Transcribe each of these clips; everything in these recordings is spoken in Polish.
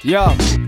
Yo.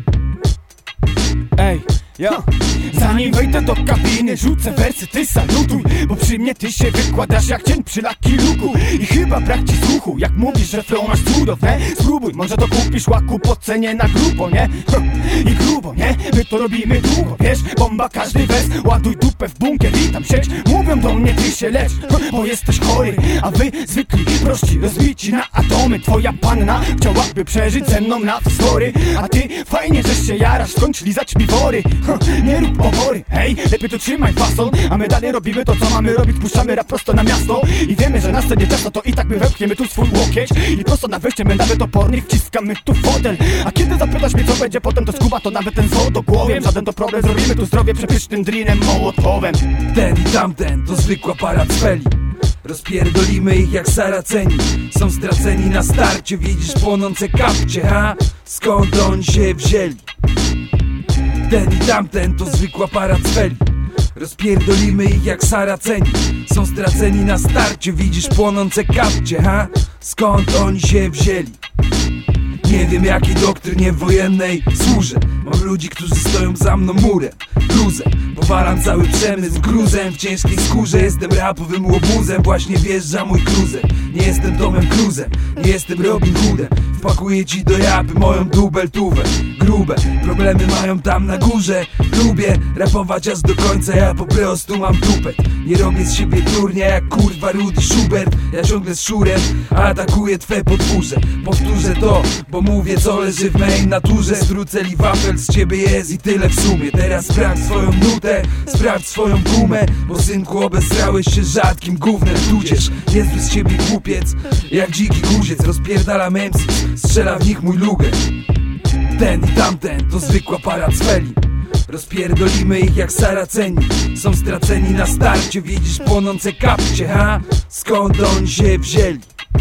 Ej, yo. Zanim wejdę do kabiny, rzucę wersy, ty salutuj, bo przy mnie ty się wykładasz jak cień przy Lucky Luke'u. I chyba brak ci słuchu, jak mówisz, że flow masz cudowne. Spróbuj, może to kupisz łaku po cenie na grubo, nie? I grubo, nie? My to robimy długo, wiesz? Bomba każdy wers, ładuj dupę w bunkier i tam siedź. Mówią do mnie, ty się lecz, bo jesteś chory. A wy zwykli, prości, rozbici na atomy. Twoja panna chciałaby przeżyć ze mną na story. A ty fajnie, że się jarasz, skończ lizać mi wory. Nie rób obory, hej, lepiej to trzymaj fason. A my dalej robimy to, co mamy robić, puszczamy rap prosto na miasto. I wiemy, że nas to nie często, to i tak my wepchniemy tu swój łokieć. I prosto na wejście my nawet opornych wciskamy tu fotel. A kiedy zapytasz mnie, co będzie potem, to skuba to nawet ten zło do głowy. Żaden to problem, zrobimy tu zdrowie przepysznym drinem Mołotowem. Ten i tamten to zwykła para cweli. Rozpierdolimy ich jak Saraceni. Są straceni na starcie, widzisz płonące kapcie, ha? Skąd oni się wzięli? Ten i tamten to zwykła para cweli. Rozpierdolimy ich jak Saraceni. Są straceni na starcie, widzisz płonące kapcie, ha? Skąd oni się wzięli? Nie wiem jakiej doktrynie wojennej służę. Mam ludzi, którzy stoją za mną murem, gruzem. Powalam cały przemysł gruzem. W ciężkiej skórze jestem rapowym łobuzem. Właśnie wjeżdża mój cruiser. Nie jestem Tomem Cruzem, nie jestem Robin Hoodem. Wpakuję ci do japy moją dubeltówę. Grube problemy mają tam na górze. Lubię rapować aż do końca, ja po prostu mam tupet. Nie robię z siebie turnia jak kurwa Rudy Schubert. Ja ciągle z szurem atakuję twe podwórze. Powtórzę to, bo mówię co leży w mej naturze. Struceli wafel z ciebie jest i tyle w sumie. Teraz sprawdź swoją nutę, sprawdź swoją gumę. Bo synku obesrałeś się rzadkim gównem. Tudzież niezły z ciebie głupiec, jak dziki guziec. Rozpierdalam MC, strzela w nich mój luger. Ten i tamten to zwykła para cweli. Rozpierdolimy ich jak Saraceni. Są straceni na starcie, widzisz płonące kapcie, ha? Skąd oni się wzięli?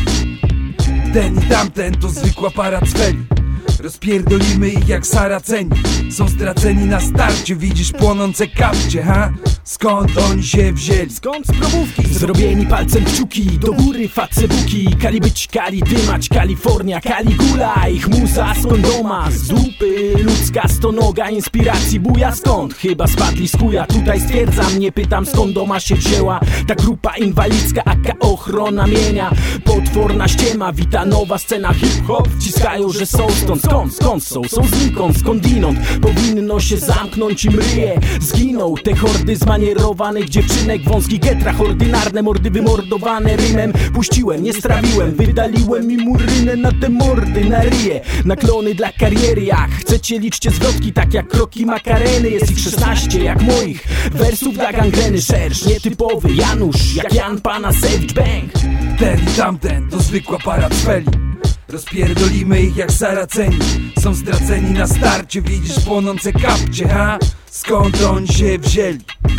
Ten i tamten to zwykła para cweli. Rozpierdolimy ich jak Saraceni. Są straceni na starcie, widzisz płonące kapcie, ha? Skąd oni się wzięli? Skąd z probówki? Zrobieni palcem kciuki, do góry facebuki. Kali być, kali dymać, Kalifornia, Kaligula. Ich muza z kondoma, z dupy ludzka stonoga. Inspiracji buja skąd? Chyba spadli z chuja. Tutaj stwierdzam, nie pytam skąd doma się wzięła ta grupa inwalidzka, aka ochrona mienia. Potworna ściema, wita nowa scena hip-hop. Wciskają, że są stąd. Skąd są? Są znikąd, skądinąd. Powinno się zamknąć im ryje. Zginął te hordy zmanierowanych dziewczynek w wąskich getrach. Ordynarne mordy wymordowane rymem. Puściłem, nie strawiłem, wydaliłem im urynę na te mordy, na ryje. Naklony dla kariery, jak chcecie liczcie zwrotki, tak jak kroki Makareny. Jest ich 16 jak moich wersów dla gangreny. Szersz, nietypowy Janusz, jak Jan Pana Savage Bank. Ten i tamten to zwykła para cweli. Rozpierdolimy ich jak Saraceni. Są straceni na starcie, widzisz płonące kapcie, ha? Skąd oni się wzięli?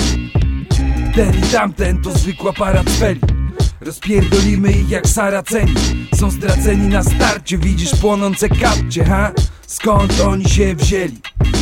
Ten i tamten to zwykła para cweli. Rozpierdolimy ich jak Saraceni. Są straceni na starcie, widzisz płonące kapcie, ha? Skąd oni się wzięli?